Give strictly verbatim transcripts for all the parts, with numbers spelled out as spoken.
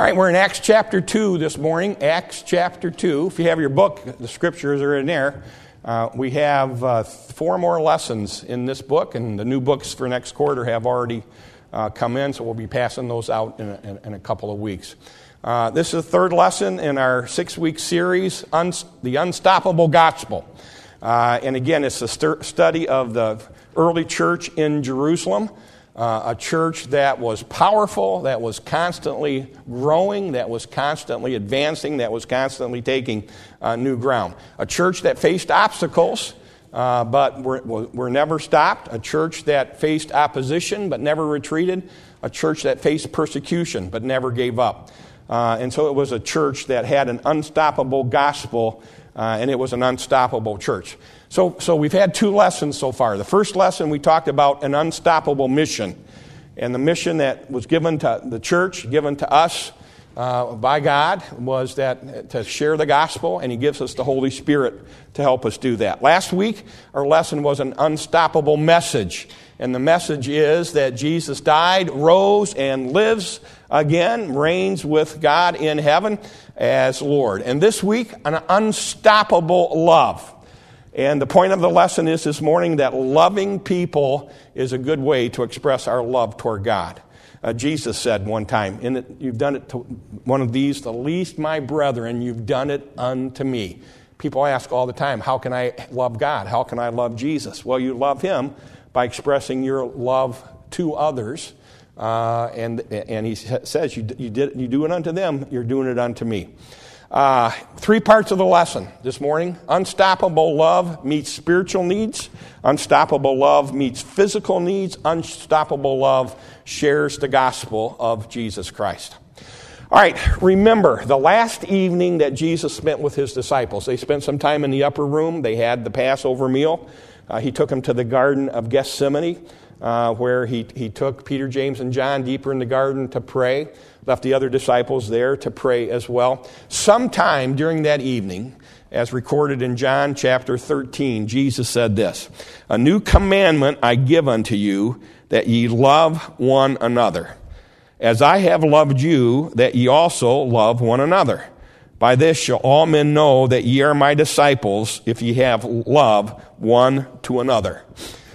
right, we're in Acts chapter two this morning. Acts chapter two. If you have your book, the scriptures are in there. Uh, we have uh, four more lessons in this book, and the new books for next quarter have already uh, come in, so we'll be passing those out in a, in, in a couple of weeks. Uh, this is the third lesson in our six-week series, Uns- The Unstoppable Gospel. Uh, and again, it's a st- study of the early church in Jerusalem. Uh, a church that was powerful, that was constantly growing, that was constantly advancing, that was constantly taking uh, new ground. A church that faced obstacles, uh, but were, were never stopped. A church that faced opposition, but never retreated. A church that faced persecution, but never gave up. Uh, and so it was a church that had an unstoppable gospel, uh, and it was an unstoppable church. So, so we've had two lessons so far. The first lesson, we talked about an unstoppable mission. And the mission that was given to the church, given to us uh, by God, was that to share the gospel, and He gives us the Holy Spirit to help us do that. Last week, our lesson was an unstoppable message. And the message is that Jesus died, rose, and lives again, reigns with God in heaven as Lord. And this week, an unstoppable love. And the point of the lesson is this morning that loving people is a good way to express our love toward God. Uh, Jesus said one time, "In it, you've done it to one of these, the least my brethren, you've done it unto me." People ask all the time, how can I love God? How can I love Jesus? Well, you love Him by expressing your love to others. Uh, and and He says, you, you, did, you do it unto them, you're doing it unto me. Uh, three parts of the lesson this morning. Unstoppable love meets spiritual needs. Unstoppable love meets physical needs. Unstoppable love shares the gospel of Jesus Christ. All right, remember the last evening that Jesus spent with His disciples. They spent some time in the upper room. They had the Passover meal. Uh, he took them to the Garden of Gethsemane, uh, where he, he took Peter, James, and John deeper in the garden to pray. Left the other disciples there to pray as well. Sometime during that evening, as recorded in John chapter thirteen, Jesus said this, "A new commandment I give unto you, that ye love one another. As I have loved you, that ye also love one another. By this shall all men know that ye are my disciples, if ye have love one to another."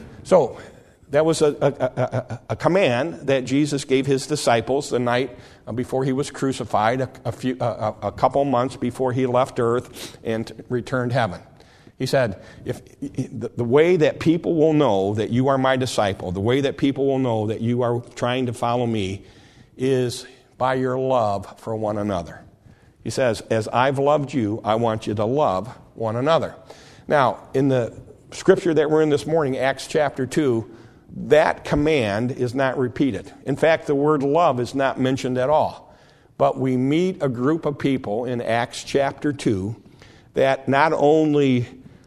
So, that was a, a, a, a command that Jesus gave His disciples the night before He was crucified, a, a, few, a, a couple months before He left earth and returned heaven. He said, "If the, the way that people will know that you are my disciple, the way that people will know that you are trying to follow me, is by your love for one another." He says, "As I've loved you, I want you to love one another." Now, in the scripture that we're in this morning, Acts chapter two, that command is not repeated. In fact, the word love is not mentioned at all. But we meet a group of people in Acts chapter two that not only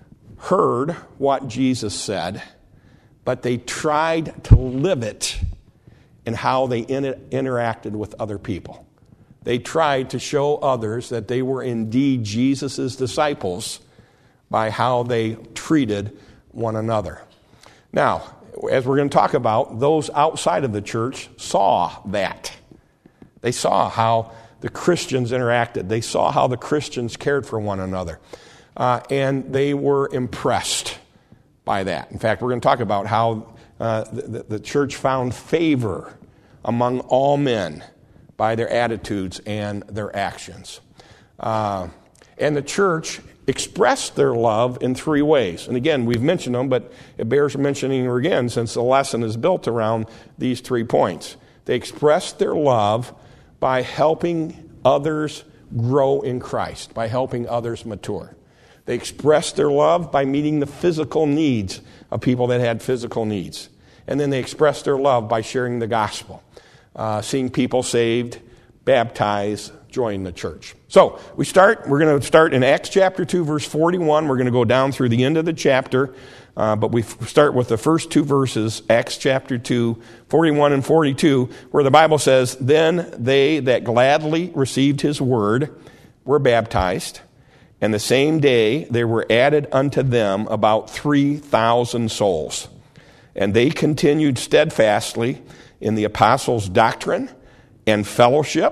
heard what Jesus said, but they tried to live it in how they in- interacted with other people. They tried to show others that they were indeed Jesus' disciples by how they treated one another. Now, as we're going to talk about, those outside of the church saw that. They saw how the Christians interacted. They saw how the Christians cared for one another. Uh, and they were impressed by that. In fact, we're going to talk about how uh, the, the church found favor among all men by their attitudes and their actions. Uh, and the church expressed their love in three ways. And again, we've mentioned them, but it bears mentioning again since the lesson is built around these three points. They expressed their love by helping others grow in Christ, by helping others mature. They expressed their love by meeting the physical needs of people that had physical needs. And then they expressed their love by sharing the gospel, uh, seeing people saved, baptized, join the church. So we start, we're going to start in Acts chapter two, verse forty-one. We're going to go down through the end of the chapter, uh, but we start with the first two verses, Acts chapter two, forty-one and forty-two, where the Bible says, "Then they that gladly received His word were baptized, and the same day there were added unto them about three thousand souls. And they continued steadfastly in the apostles' doctrine and fellowship,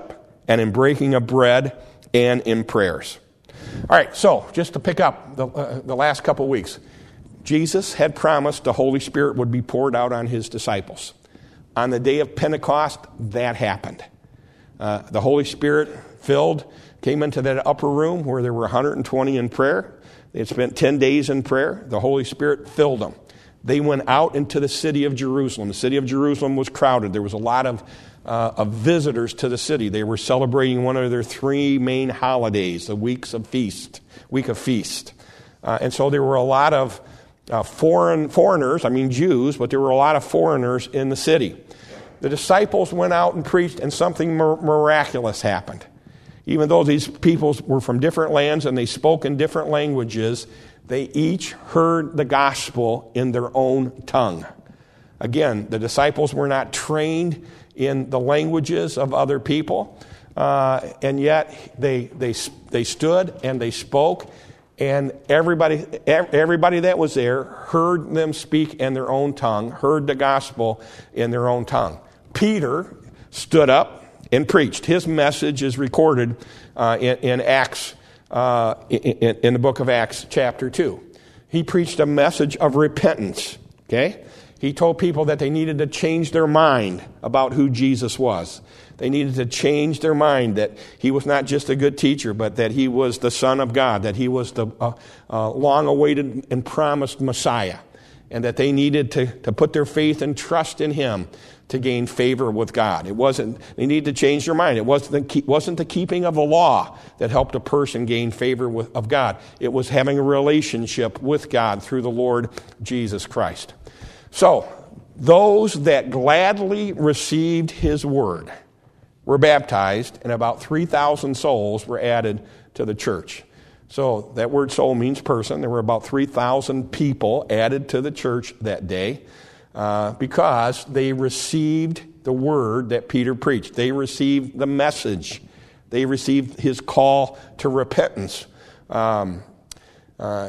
and in breaking of bread and in prayers. All right, so just to pick up the, uh, the last couple of weeks, Jesus had promised the Holy Spirit would be poured out on his disciples. On the day of Pentecost, that happened. Uh, the Holy Spirit filled, came into that upper room where there were one hundred twenty in prayer. They had spent ten days in prayer. The Holy Spirit filled them. They went out into the city of Jerusalem. The city of Jerusalem was crowded. There was a lot of, uh, of visitors to the city. They were celebrating one of their three main holidays, the weeks of feast, week of feast. Uh, and so there were a lot of uh, foreign foreigners, I mean Jews, but there were a lot of foreigners in the city. The disciples went out and preached, and something miraculous happened. Even though these people were from different lands and they spoke in different languages, they each heard the gospel in their own tongue. Again, the disciples were not trained in the languages of other people, uh, and yet they they they stood and they spoke, and everybody everybody that was there heard them speak in their own tongue, heard the gospel in their own tongue. Peter stood up and preached. His message is recorded uh, in, in Acts, uh, in, in the book of Acts, chapter two. He preached a message of repentance. Okay, he told people that they needed to change their mind about who Jesus was. They needed to change their mind that he was not just a good teacher, but that he was the Son of God, that he was the uh, uh, long-awaited and promised Messiah, and that they needed to, to put their faith and trust in him to gain favor with God. It wasn't, they needed to change their mind. It wasn't the, wasn't the keeping of the law that helped a person gain favor with, of God. It was having a relationship with God through the Lord Jesus Christ. So, those that gladly received his word were baptized, and about three thousand souls were added to the church. So, that word soul means person. There were about three thousand people added to the church that day. Uh, because they received the word that Peter preached. They received the message. They received his call to repentance. Um, uh,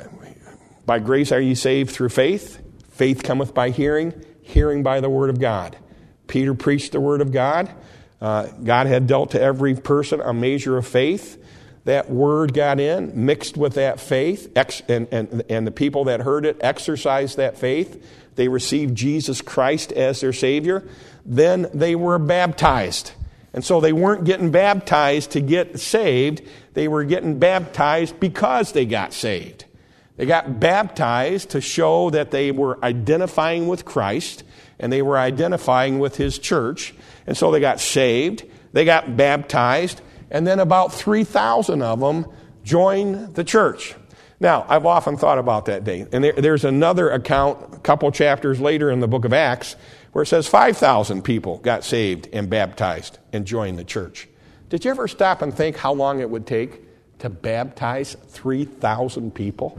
by grace are ye saved through faith. Faith cometh by hearing. Hearing by the word of God. Peter preached the word of God. Uh, God had dealt to every person a measure of faith. That word got in, mixed with that faith, ex- and, and, and the people that heard it exercised that faith. They received Jesus Christ as their Savior. Then they were baptized. And so they weren't getting baptized to get saved. They were getting baptized because they got saved. They got baptized to show that they were identifying with Christ and they were identifying with his church. And so they got saved. They got baptized. And then about three thousand of them joined the church. Now, I've often thought about that day. And there, there's another account a couple chapters later in the book of Acts where it says five thousand people got saved and baptized and joined the church. Did you ever stop and think how long it would take to baptize three thousand people?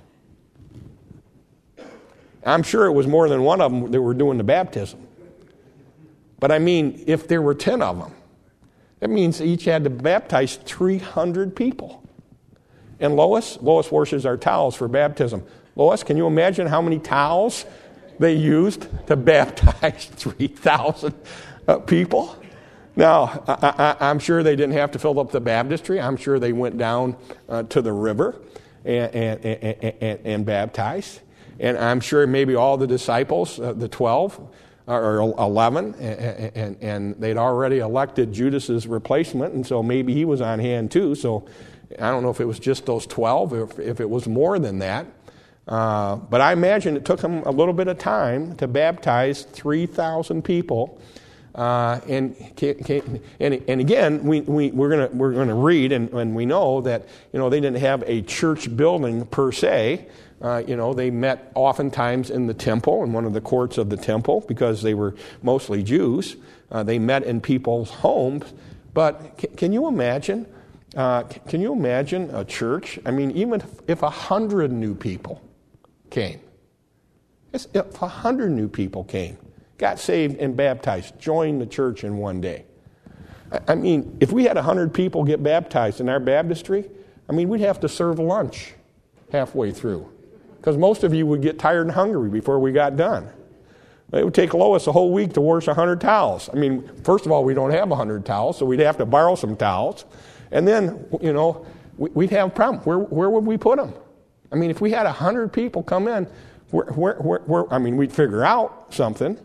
I'm sure it was more than one of them that were doing the baptism. But I mean, if there were ten of them, that means each had to baptize three hundred people. And Lois, Lois washes our towels for baptism. Lois, can you imagine how many towels they used to baptize three thousand uh, people? Now, I, I, I'm sure they didn't have to fill up the baptistry. I'm sure they went down uh, to the river and, and, and, and, and baptized. And I'm sure maybe all the disciples, uh, the twelve, or eleven, and, and, and they'd already elected Judas's replacement, and so maybe he was on hand too. So I don't know if it was just those twelve, or if, if it was more than that. Uh, but I imagine it took them a little bit of time to baptize three thousand people. Uh, and, and and again, we, we we're gonna we're gonna read, and, and we know that you know they didn't have a church building per se. Uh, you know, they met oftentimes in the temple, in one of the courts of the temple, because they were mostly Jews. Uh, they met in people's homes. But c- can you imagine? Uh, c- can you imagine a church? I mean, even if a hundred new people came, if a hundred new people came, got saved and baptized, joined the church in one day. I, I mean, if we had a hundred people get baptized in our baptistry, I mean, we'd have to serve lunch halfway through. Because most of you would get tired and hungry before we got done. It would take Lois a whole week to wash one hundred towels. I mean, first of all, we don't have one hundred towels, so we'd have to borrow some towels. And then, you know, we'd have a problem. Where, where would we put them? I mean, if we had one hundred people come in, where, where, where, where, I mean, we'd figure out something.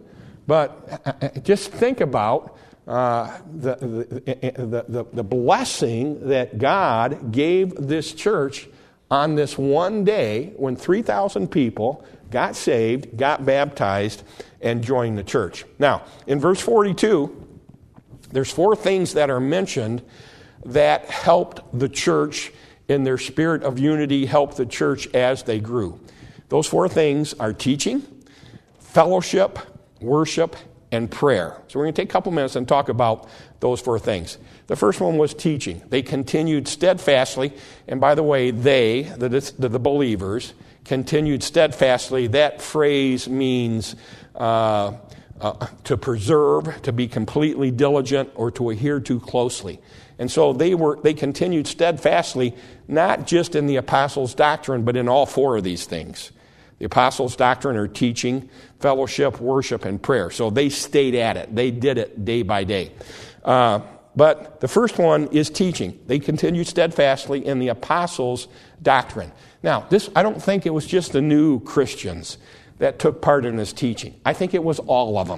But just think about uh, the, the, the, the blessing that God gave this church on this one day when three thousand people got saved, got baptized, and joined the church. Now, in verse forty-two, there's four things that are mentioned that helped the church in their spirit of unity, helped the church as they grew. Those four things are teaching, fellowship, worship, and prayer. So we're going to take a couple minutes and talk about those four things. The first one was teaching. They continued steadfastly, and by the way, they, the, the, the believers, continued steadfastly. That phrase means uh, uh, to preserve, to be completely diligent, or to adhere to closely. And so they were they continued steadfastly, not just in the apostles' doctrine, but in all four of these things. The apostles' doctrine are teaching, fellowship, worship, and prayer. So they stayed at it. They did it day by day. Uh, but the first one is teaching. They continued steadfastly in the apostles' doctrine. Now, this I don't think it was just the new Christians that took part in this teaching. I think it was all of them.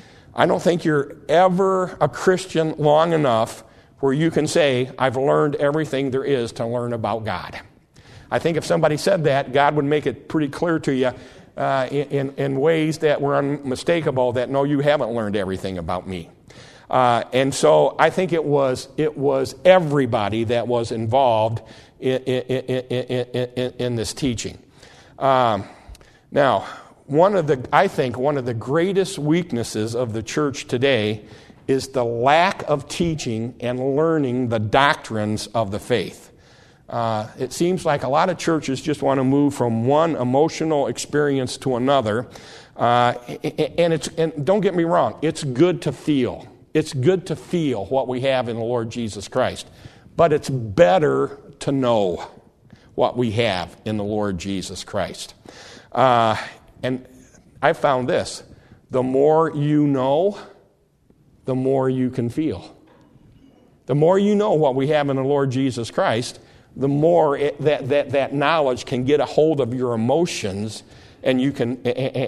I don't think you're ever a Christian long enough where you can say, I've learned everything there is to learn about God. I think if somebody said that, God would make it pretty clear to you uh, in, in ways that were unmistakable that, no, you haven't learned everything about me. Uh, and so I think it was it was everybody that was involved in, in, in, in, in this teaching. Um, now, one of the I think one of the greatest weaknesses of the church today is the lack of teaching and learning the doctrines of the faith. Uh, it seems like a lot of churches just want to move from one emotional experience to another. Uh, and it's and don't get me wrong, it's good to feel. It's good to feel what we have in the Lord Jesus Christ. But it's better to know what we have in the Lord Jesus Christ. Uh, and I found this. The more you know, the more you can feel. The more you know what we have in the Lord Jesus Christ, the more it, that, that, that knowledge can get a hold of your emotions, and you can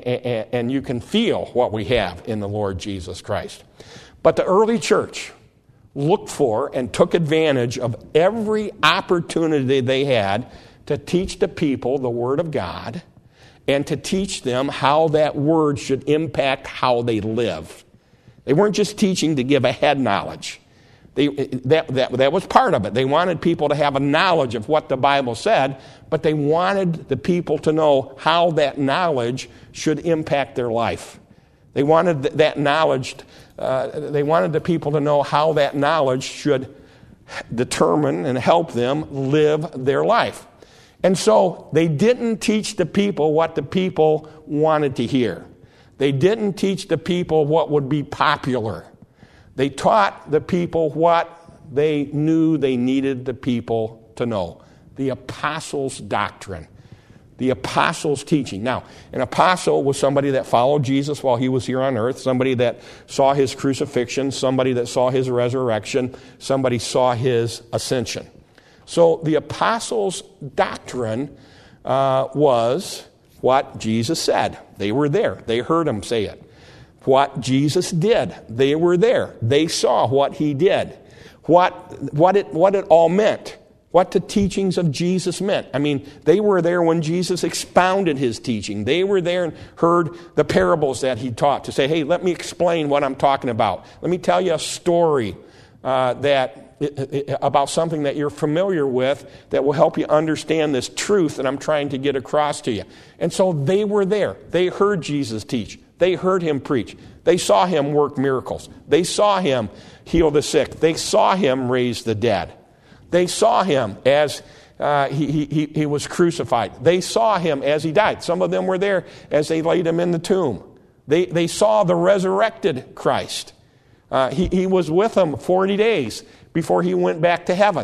and you can feel what we have in the Lord Jesus Christ. But the early church looked for and took advantage of every opportunity they had to teach the people the Word of God and to teach them how that Word should impact how they live. They weren't just teaching to give a head knowledge. They, that, that, that was part of it. They wanted people to have a knowledge of what the Bible said, but they wanted the people to know how that knowledge should impact their life. They wanted that knowledge, uh, they wanted the people to know how that knowledge should determine and help them live their life. And so they didn't teach the people what the people wanted to hear. They didn't teach the people what would be popular. They taught the people what they knew they needed the people to know. The apostles' doctrine. The apostles' teaching. Now, an apostle was somebody that followed Jesus while he was here on earth, somebody that saw his crucifixion, somebody that saw his resurrection, somebody saw his ascension. So the apostles' doctrine uh, was what Jesus said. They were there. They heard him say it. What Jesus did. They were there. They saw what he did. What, what, it, what it all meant. What the teachings of Jesus meant. I mean, they were there when Jesus expounded his teaching. They were there and heard the parables that he taught to say, hey, let me explain what I'm talking about. Let me tell you a story uh, that it, it, about something that you're familiar with that will help you understand this truth that I'm trying to get across to you. And so they were there. They heard Jesus teach. They heard him preach. They saw him work miracles. They saw him heal the sick. They saw him raise the dead. They saw him as uh, he, he, he was crucified. They saw him as he died. Some of them were there as they laid him in the tomb. They, they saw the resurrected Christ. Uh, he, he was with them forty days before he went back to heaven.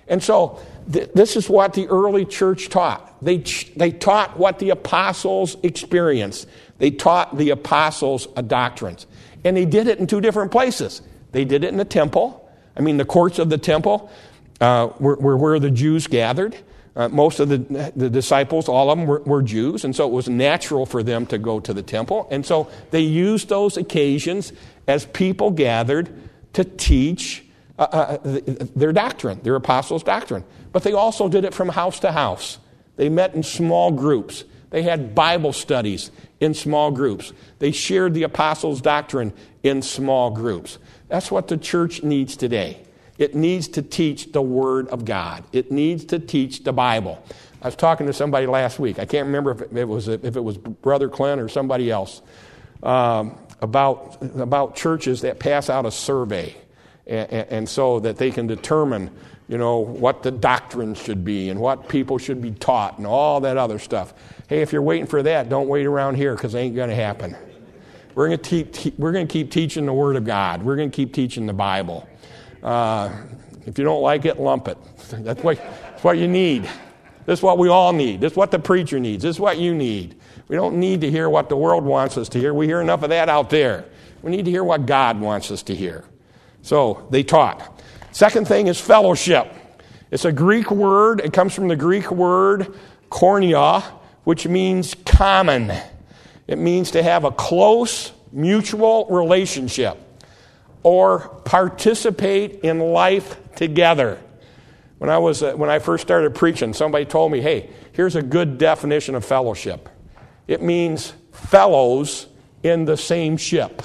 And so th- this is what the early church taught. They, ch- they taught what the apostles experienced. They taught the apostles' doctrines. And they did it in two different places. They did it in the temple. I mean, the courts of the temple uh, were, were where the Jews gathered. Uh, most of the, the disciples, all of them were, were Jews, and so it was natural for them to go to the temple. And so they used those occasions as people gathered to teach uh, uh, their doctrine, their apostles' doctrine. But they also did it from house to house. They met in small groups. They had Bible studies in small groups. They shared the apostles' doctrine in small groups. That's what the church needs today. It needs to teach the Word of God. It needs to teach the Bible. I was talking to somebody last week. I can't remember if it was if it was Brother Clint or somebody else um, about about churches that pass out a survey, and, and so that they can determine, you know, what the doctrine should be and what people should be taught and all that other stuff. Hey, if you're waiting for that, don't wait around here because it ain't going to happen. We're going to keep we're going to keep teaching the Word of God. We're going to keep teaching the Bible. Uh, if you don't like it, lump it. That's what, that's what you need. This is what we all need. This is what the preacher needs. This is what you need. We don't need to hear what the world wants us to hear. We hear enough of that out there. We need to hear what God wants us to hear. So they taught. Second thing is fellowship. It's a Greek word. It comes from the Greek word koinonia, which means common. It means to have a close mutual relationship or participate in life together. When I was uh, when I first started preaching, somebody told me, hey, here's a good definition of fellowship. It means fellows in the same ship.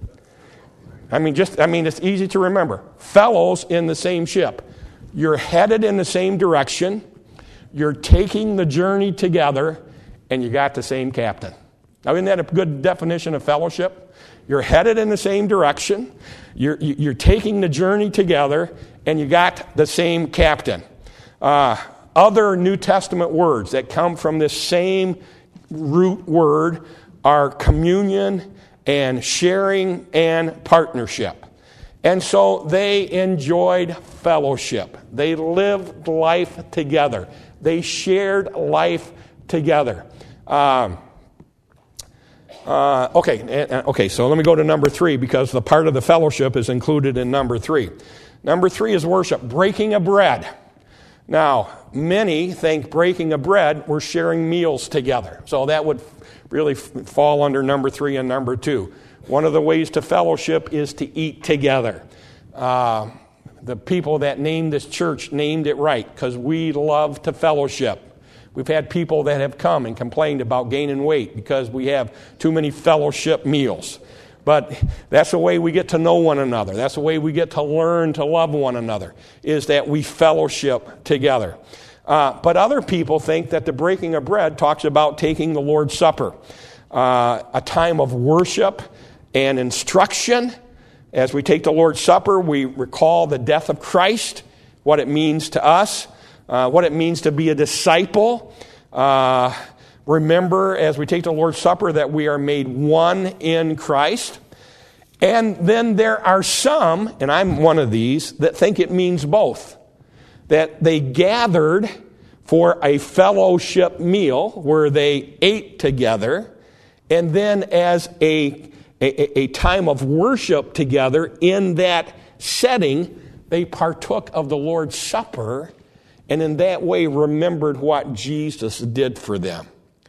I mean, just I mean, it's easy to remember. Fellows in the same ship. You're headed in the same direction. You're taking the journey together, and you got the same captain. Now, isn't that a good definition of fellowship? You're headed in the same direction. You're, you're taking the journey together, and you got the same captain. Uh, other New Testament words that come from this same root word are communion and sharing and partnership. And so they enjoyed fellowship. They lived life together. They shared life together. Um, Uh, okay, okay. So let me go to number three because the part of the fellowship is included in number three. Number three is worship, breaking of bread. Now, many think breaking of bread, we're sharing meals together. So that would really f- fall under number three and number two. One of the ways to fellowship is to eat together. Uh, the people that named this church named it right because we love to fellowship. We've had people that have come and complained about gaining weight because we have too many fellowship meals. But that's the way we get to know one another. That's the way we get to learn to love one another, is that we fellowship together. Uh, but other people think that the breaking of bread talks about taking the Lord's Supper, uh, a time of worship and instruction. As we take the Lord's Supper, we recall the death of Christ, what it means to us. Uh, what it means to be a disciple. Uh, remember, as we take the Lord's Supper, that we are made one in Christ. And then there are some, and I'm one of these, that think it means both. That they gathered for a fellowship meal where they ate together, and then as a, a, a time of worship together in that setting, they partook of the Lord's Supper, and in that way remembered what Jesus did for them.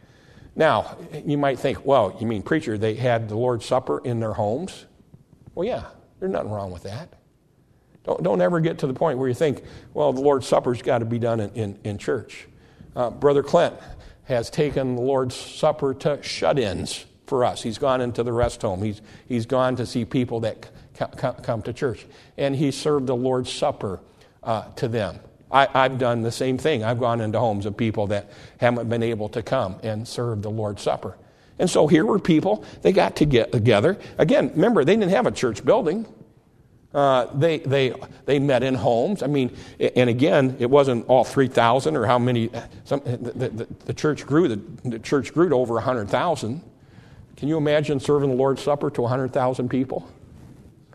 Now, you might think, well, you mean, preacher, they had the Lord's Supper in their homes? Well, yeah, there's nothing wrong with that. Don't, don't ever get to the point where you think, well, the Lord's Supper's got to be done in, in, in church. Uh, Brother Clint has taken the Lord's Supper to shut-ins for us. He's gone into the rest home. He's, he's gone to see people that c- c- come to church. And he served the Lord's Supper uh, to them. I, I've done the same thing. I've gone into homes of people that haven't been able to come and serve the Lord's Supper. And so here were people, they got to get together. Again, remember, they didn't have a church building. Uh, they they they met in homes. I mean, and again, it wasn't all three thousand or how many. Some, the, the, the church grew. The, the church grew to over one hundred thousand. Can you imagine serving the Lord's Supper to one hundred thousand people?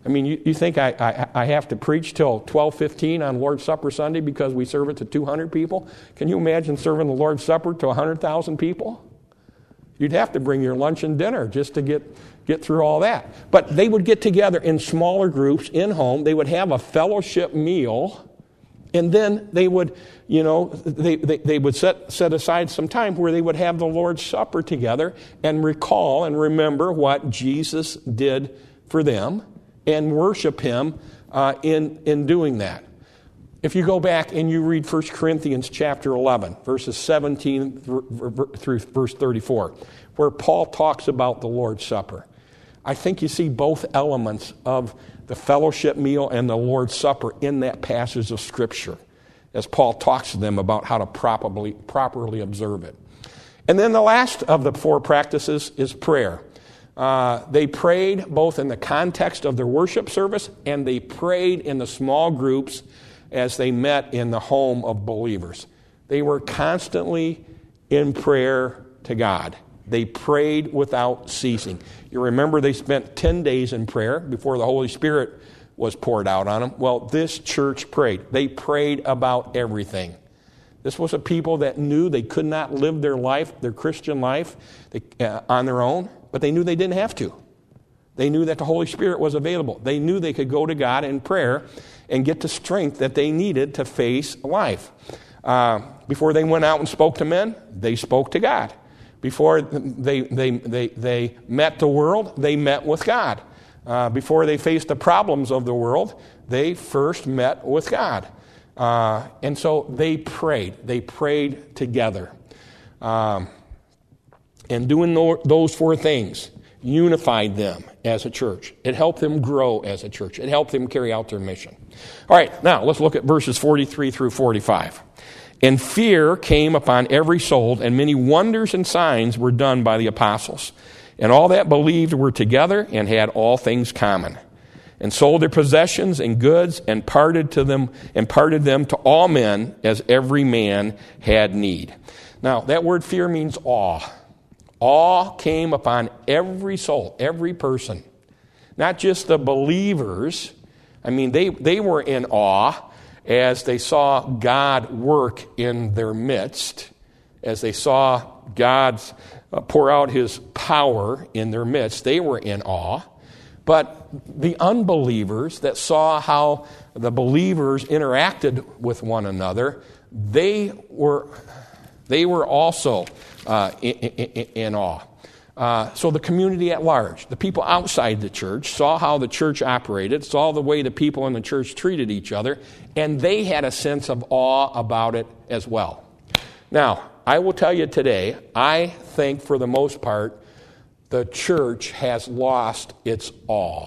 I mean, you, you think I, I, I have to preach till twelve fifteen on Lord's Supper Sunday because we serve it to two hundred people? Can you imagine serving the Lord's Supper to one hundred thousand people? You'd have to bring your lunch and dinner just to get, get through all that. But they would get together in smaller groups in home. They would have a fellowship meal. And then they would, you know, they, they, they would set, set aside some time where they would have the Lord's Supper together and recall and remember what Jesus did for them and worship Him uh, in, in doing that. If you go back and you read First Corinthians chapter eleven, verses seventeen through verse thirty-four, where Paul talks about the Lord's Supper, I think you see both elements of the fellowship meal and the Lord's Supper in that passage of Scripture, as Paul talks to them about how to properly, properly observe it. And then the last of the four practices is prayer. Uh, they prayed both in the context of their worship service and they prayed in the small groups as they met in the home of believers. They were constantly in prayer to God. They prayed without ceasing. You remember they spent ten days in prayer before the Holy Spirit was poured out on them. Well, this church prayed. They prayed about everything. This was a people that knew they could not live their life, their Christian life, uh, on their own, but they knew they didn't have to. They knew that the Holy Spirit was available. They knew they could go to God in prayer and get the strength that they needed to face life. Uh, before they went out and spoke to men, they spoke to God. Before they they they, they met the world, they met with God. Uh, before they faced the problems of the world, they first met with God. Uh, and so they prayed. They prayed together. Um, and doing those four things unified them as a church. It helped them grow as a church. It helped them carry out their mission. All right, now let's look at verses forty-three through forty-five. And fear came upon every soul, and many wonders and signs were done by the apostles. And all that believed were together and had all things common, and sold their possessions and goods and parted to them and parted them to all men as every man had need. Now, that word fear means awe. Awe came upon every soul, every person. Not just the believers. I mean, they, they were in awe as they saw God work in their midst, as they saw God uh, pour out His power in their midst. They were in awe. But the unbelievers that saw how the believers interacted with one another, they were, they were also uh, in, in, in awe. Uh, so the community at large, the people outside the church, saw how the church operated, saw the way the people in the church treated each other, and they had a sense of awe about it as well. Now, I will tell you today, I think for the most part, the church has lost its awe.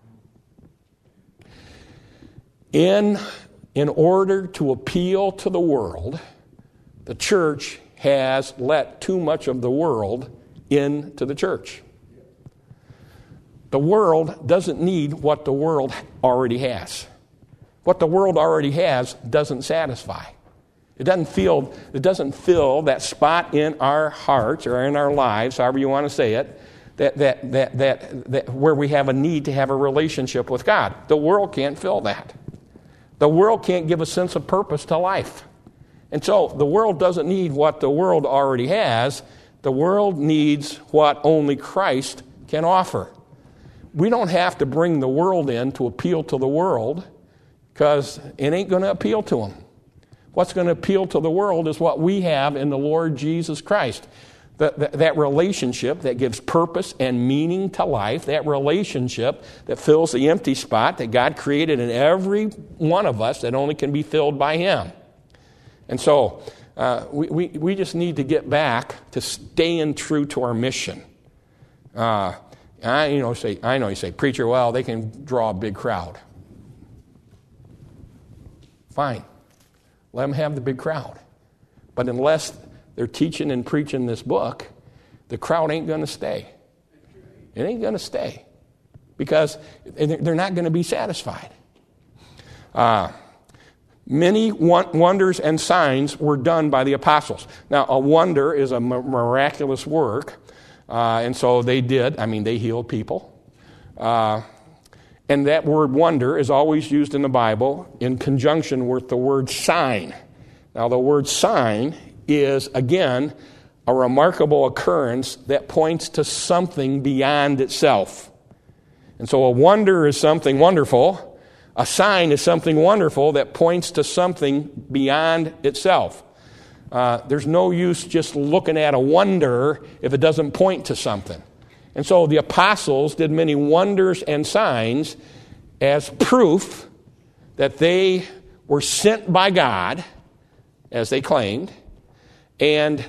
In, in order to appeal to the world, the church has let too much of the world into the church. The world doesn't need what the world already has. What the world already has doesn't satisfy. It doesn't feel, it doesn't fill that spot in our hearts or in our lives, however you want to say it, that, that, that, that, that where we have a need to have a relationship with God. The world can't fill that. The world can't give a sense of purpose to life. And so the world doesn't need what the world already has. The world needs what only Christ can offer. We don't have to bring the world in to appeal to the world because it ain't going to appeal to them. What's going to appeal to the world is what we have in the Lord Jesus Christ. That, that, that relationship that gives purpose and meaning to life, that relationship that fills the empty spot that God created in every one of us that only can be filled by Him. And so uh, we, we, we just need to get back to staying true to our mission. Uh, I, you know, say, I know you say, preacher, well, they can draw a big crowd. Fine. Let them have the big crowd. But unless they're teaching and preaching this book, the crowd ain't going to stay. It ain't going to stay. Because they're not going to be satisfied. Uh, many wonders and signs were done by the apostles. Now, a wonder is a miraculous work. Uh, and so they did. I mean, they healed people. Uh, And that word wonder is always used in the Bible in conjunction with the word sign. Now, the word sign is, again, a remarkable occurrence that points to something beyond itself. And so a wonder is something wonderful. A sign is something wonderful that points to something beyond itself. Uh, there's no use just looking at a wonder if it doesn't point to something. And so the apostles did many wonders and signs as proof that they were sent by God, as they claimed, and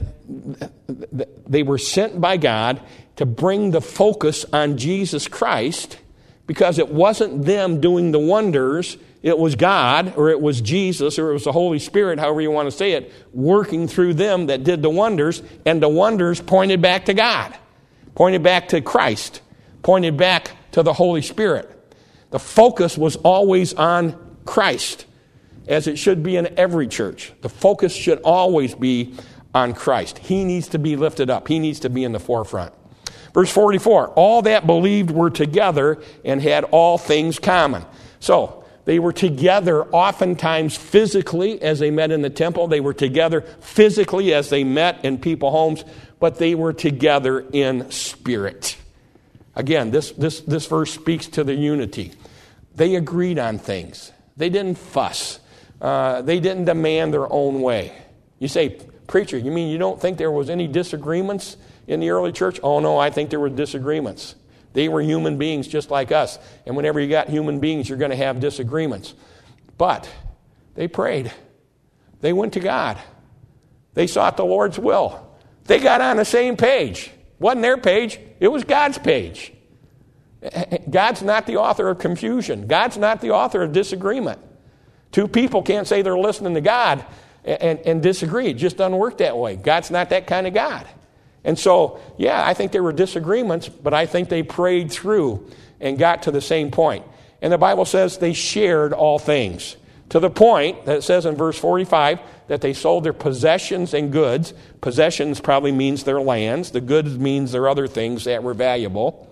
they were sent by God to bring the focus on Jesus Christ, because it wasn't them doing the wonders, it was God, or it was Jesus, or it was the Holy Spirit, however you want to say it, working through them that did the wonders, and the wonders pointed back to God, pointed back to Christ, pointed back to the Holy Spirit. The focus was always on Christ, as it should be in every church. The focus should always be on Christ. He needs to be lifted up. He needs to be in the forefront. Verse forty-four, all that believed were together and had all things common. So, they were together oftentimes physically as they met in the temple. They were together physically as they met in people's homes, but they were together in spirit. Again, this, this, this verse speaks to the unity. They agreed on things. They didn't fuss. Uh, they didn't demand their own way. You say, preacher, you mean you don't think there was any disagreements in the early church? Oh, no, I think there were disagreements. They were human beings just like us. And whenever you got human beings, you're going to have disagreements. But they prayed. They went to God. They sought the Lord's will. They got on the same page. Wasn't their page. It was God's page. God's not the author of confusion. God's not the author of disagreement. Two people can't say they're listening to God and, and, and disagree. It just doesn't work that way. God's not that kind of God. And so, yeah, I think there were disagreements, but I think they prayed through and got to the same point. And the Bible says they shared all things, to the point that it says in verse forty-five that they sold their possessions and goods. Possessions probably means their lands. The goods means their other things that were valuable.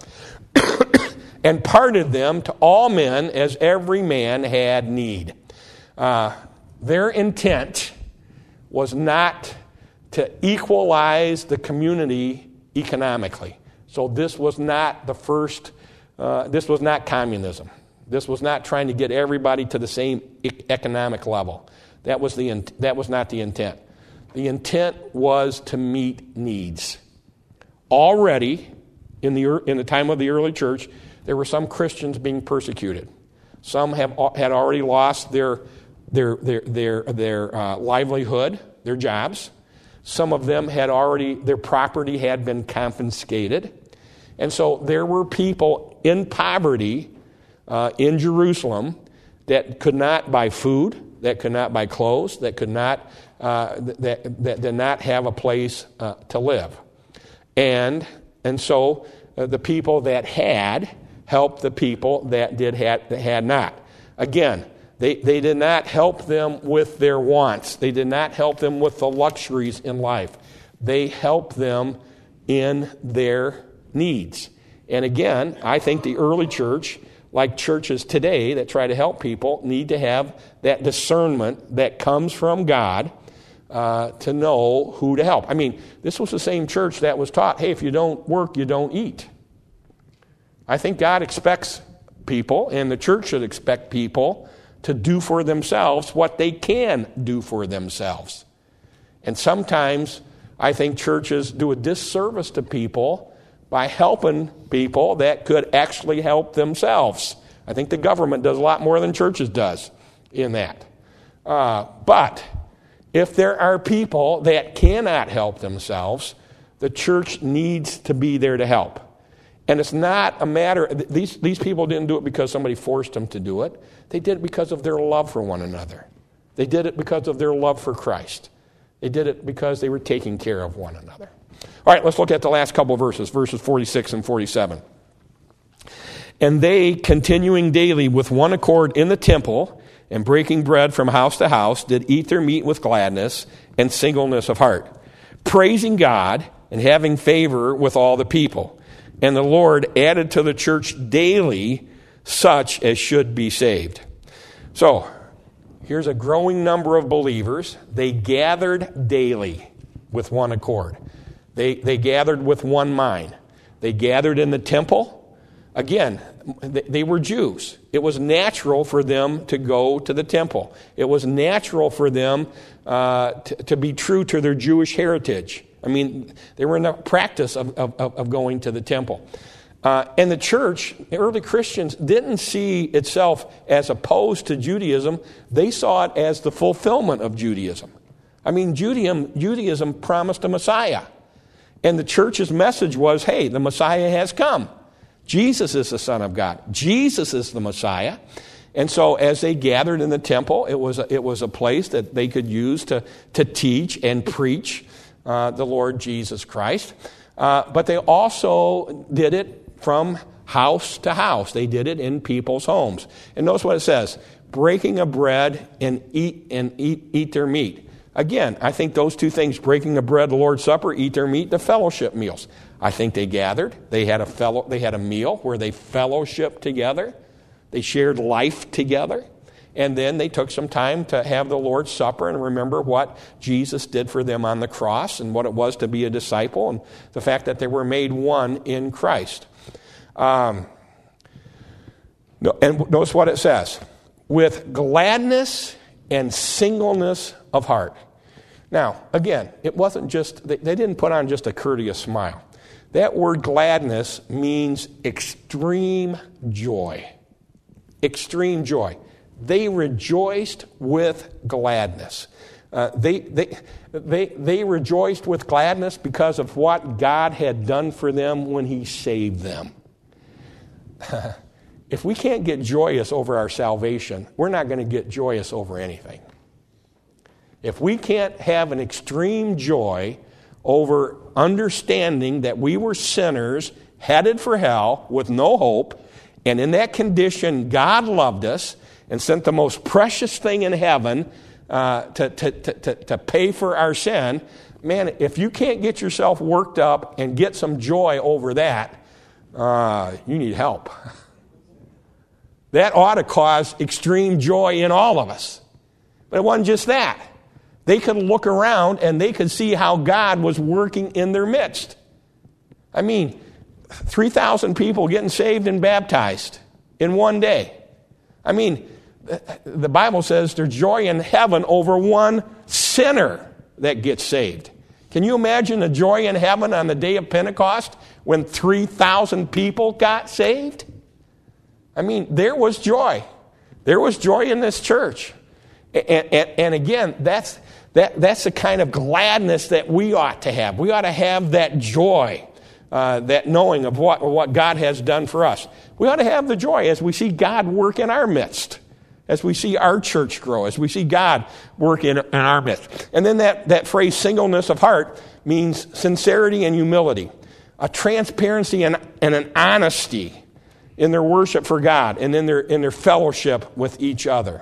And parted them to all men as every man had need. Uh, their intent was not to equalize the community economically. So this was not the first, uh, this was not communism. This was not trying to get everybody to the same e- economic level. That was the that was not the intent. The intent was to meet needs. Already, in the in the time of the early church, there were some Christians being persecuted. Some have had already lost their their their their their uh, livelihood, their jobs. Some of them had already, their property had been confiscated. And so there were people in poverty uh, in Jerusalem that could not buy food, that could not buy clothes, that could not, uh, that, that did not have a place uh, to live. And, and so uh, the people that had helped the people that did had, that had not. Again, They, they did not help them with their wants. They did not help them with the luxuries in life. They helped them in their needs. And again, I think the early church, like churches today that try to help people, need to have that discernment that comes from God uh, to know who to help. I mean, this was the same church that was taught, hey, if you don't work, you don't eat. I think God expects people, and the church should expect people, to do for themselves what they can do for themselves. And sometimes I think churches do a disservice to people by helping people that could actually help themselves. I think the government does a lot more than churches does in that. Uh, but if there are people that cannot help themselves, the church needs to be there to help. And it's not a matter, these, these people didn't do it because somebody forced them to do it. They did it because of their love for one another. They did it because of their love for Christ. They did it because they were taking care of one another. All right, let's look at the last couple of verses, verses forty-six and forty-seven. And they, continuing daily with one accord in the temple, and breaking bread from house to house, did eat their meat with gladness and singleness of heart, praising God and having favor with all the people. And the Lord added to the church daily such as should be saved. So, here's a growing number of believers. They gathered daily with one accord. They, they gathered with one mind. They gathered in the temple. Again, they, they were Jews. It was natural for them to go to the temple. It was natural for them uh, to, to be true to their Jewish heritage. I mean, they were in the practice of, of, of going to the temple. Uh, and the church, the early Christians, didn't see itself as opposed to Judaism. They saw it as the fulfillment of Judaism. I mean, Judaism, Judaism promised a Messiah. And the church's message was, hey, the Messiah has come. Jesus is the Son of God. Jesus is the Messiah. And so as they gathered in the temple, it was a, it was a place that they could use to, to teach and preach uh, the Lord Jesus Christ. Uh, but they also did it from house to house. They did it in people's homes. And notice what it says, breaking of bread and eat and eat, eat their meat. Again, I think those two things, breaking of bread, the Lord's Supper, eat their meat, the fellowship meals. I think they gathered. They had a fellow, they had a meal where they fellowshiped together. They shared life together. And then they took some time to have the Lord's Supper and remember what Jesus did for them on the cross and what it was to be a disciple and the fact that they were made one in Christ. Um, and notice what it says. With gladness and singleness of heart. Now, again, it wasn't just, they, they didn't put on just a courteous smile. That word gladness means extreme joy. Extreme joy. They rejoiced with gladness. Uh, they, they, they, they rejoiced with gladness because of what God had done for them when He saved them. If we can't get joyous over our salvation, we're not going to get joyous over anything. If we can't have an extreme joy over understanding that we were sinners headed for hell with no hope, and in that condition God loved us and sent the most precious thing in heaven uh, to, to, to, to pay for our sin, man, if you can't get yourself worked up and get some joy over that, uh, you need help. That ought to cause extreme joy in all of us. But it wasn't just that. They could look around and they could see how God was working in their midst. I mean, three thousand people getting saved and baptized in one day. I mean, the Bible says there's joy in heaven over one sinner that gets saved. Can you imagine the joy in heaven on the day of Pentecost when three thousand people got saved? I mean, there was joy. There was joy in this church. And, and, and again, that's, that, that's the kind of gladness that we ought to have. We ought to have that joy, uh, that knowing of what, what God has done for us. We ought to have the joy as we see God work in our midst, as we see our church grow, as we see God work in, in our midst. And then that, that phrase, singleness of heart, means sincerity and humility, a transparency and, and an honesty in their worship for God and in their, in their fellowship with each other.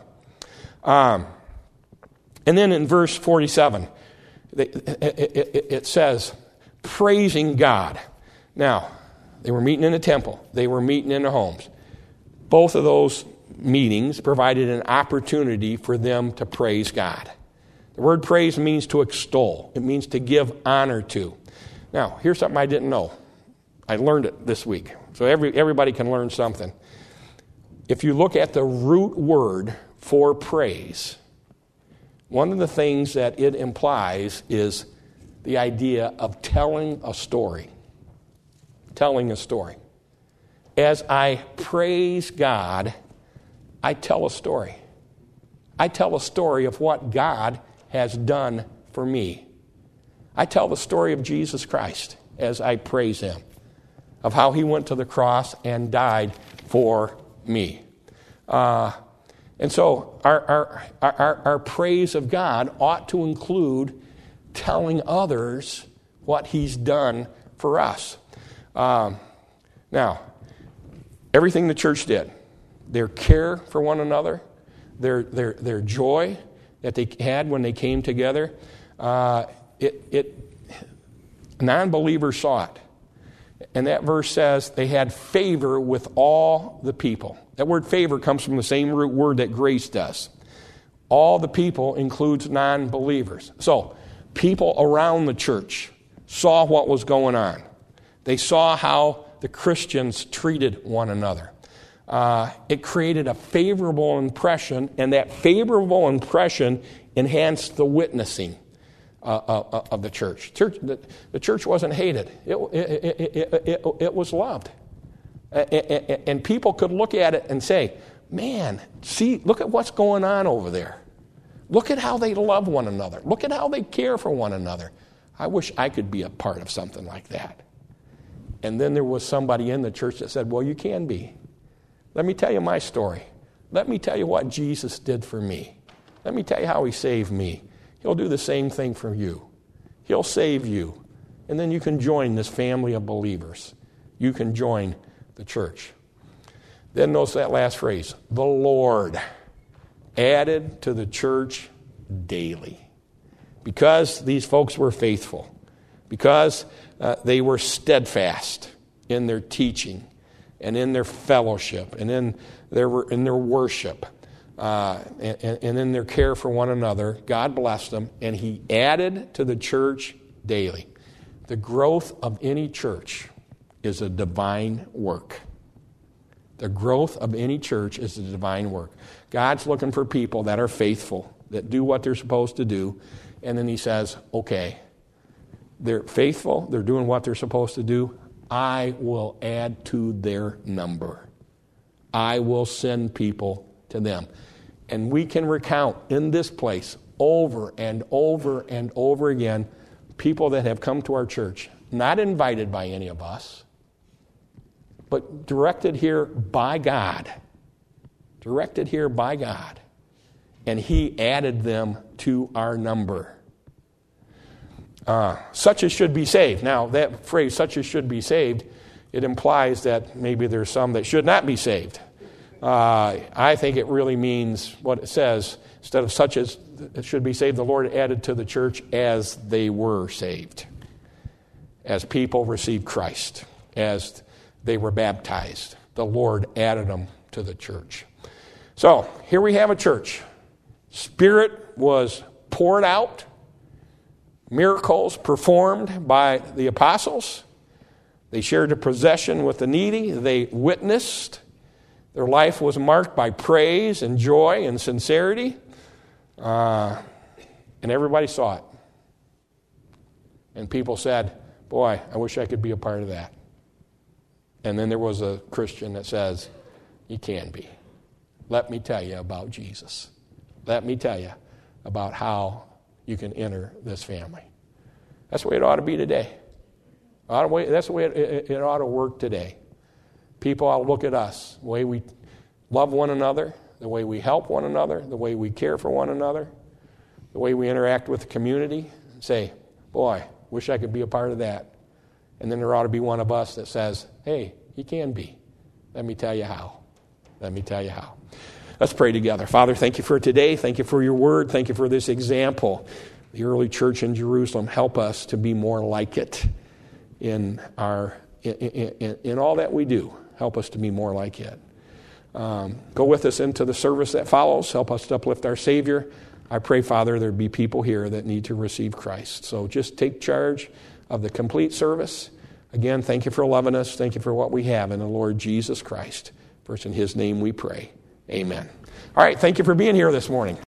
Um, and then in verse forty-seven, it, it, it, it says, praising God. Now, they were meeting in the temple. They were meeting in their homes. Both of those meetings provided an opportunity for them to praise God. The word praise means to extol. It means to give honor to. Now, here's something I didn't know. I learned it this week. So every, everybody can learn something. If you look at the root word for praise, one of the things that it implies is the idea of telling a story. Telling a story. As I praise God, I tell a story. I tell a story of what God has done for me. I tell the story of Jesus Christ as I praise Him, of how He went to the cross and died for me. Uh, and so our, our, our, our praise of God ought to include telling others what He's done for us. Um, now, everything the church did, their care for one another, their their their joy that they had when they came together, uh, it, it non-believers saw it. And that verse says they had favor with all the people. That word favor comes from the same root word that grace does. All the people includes non-believers. So, people around the church saw what was going on. They saw how the Christians treated one another. Uh, it created a favorable impression, and that favorable impression enhanced the witnessing uh, uh, of the church. Church the, the church wasn't hated. It, it, it, it, it, it was loved. And people could look at it and say, man, see, look at what's going on over there. Look at how they love one another. Look at how they care for one another. I wish I could be a part of something like that. And then there was somebody in the church that said, well, you can be. Let me tell you my story. Let me tell you what Jesus did for me. Let me tell you how he saved me. He'll do the same thing for you. He'll save you. And then you can join this family of believers. You can join the church. Then notice that last phrase, the Lord added to the church daily. Because these folks were faithful. Because uh, they were steadfast in their teaching and in their fellowship and in their, in their worship uh, and, and in their care for one another, God blessed them, and he added to the church daily. The growth of any church is a divine work. The growth of any church is a divine work. God's looking for people that are faithful, that do what they're supposed to do, and then he says, okay, they're faithful, they're doing what they're supposed to do, I will add to their number. I will send people to them. And we can recount in this place over and over and over again people that have come to our church, not invited by any of us, but directed here by God. Directed here by God. And he added them to our number. Uh, such as should be saved. Now, that phrase, such as should be saved, it implies that maybe there's some that should not be saved. Uh, I think it really means what it says. Instead of such as should be saved, the Lord added to the church as they were saved. As people received Christ. As they were baptized. The Lord added them to the church. So, here we have a church. Spirit was poured out. Miracles performed by the apostles. They shared a possession with the needy. They witnessed. Their life was marked by praise and joy and sincerity. Uh, and everybody saw it. And people said, boy, I wish I could be a part of that. And then there was a Christian that says, you can be. Let me tell you about Jesus. Let me tell you about how you can enter this family. That's the way it ought to be today. That's the way it, it, it ought to work today. People ought to look at us, the way we love one another, the way we help one another, the way we care for one another, the way we interact with the community, and say, boy, wish I could be a part of that. And then there ought to be one of us that says, hey, you can be. Let me tell you how. Let me tell you how. Let's pray together. Father, thank you for today. Thank you for your word. Thank you for this example. The early church in Jerusalem, help us to be more like it in our in, in, in all that we do. Help us to be more like it. Um, go with us into the service that follows. Help us to uplift our Savior. I pray, Father, there be people here that need to receive Christ. So just take charge of the complete service. Again, thank you for loving us. Thank you for what we have in the Lord Jesus Christ. First, in his name we pray. Amen. All right, thank you for being here this morning.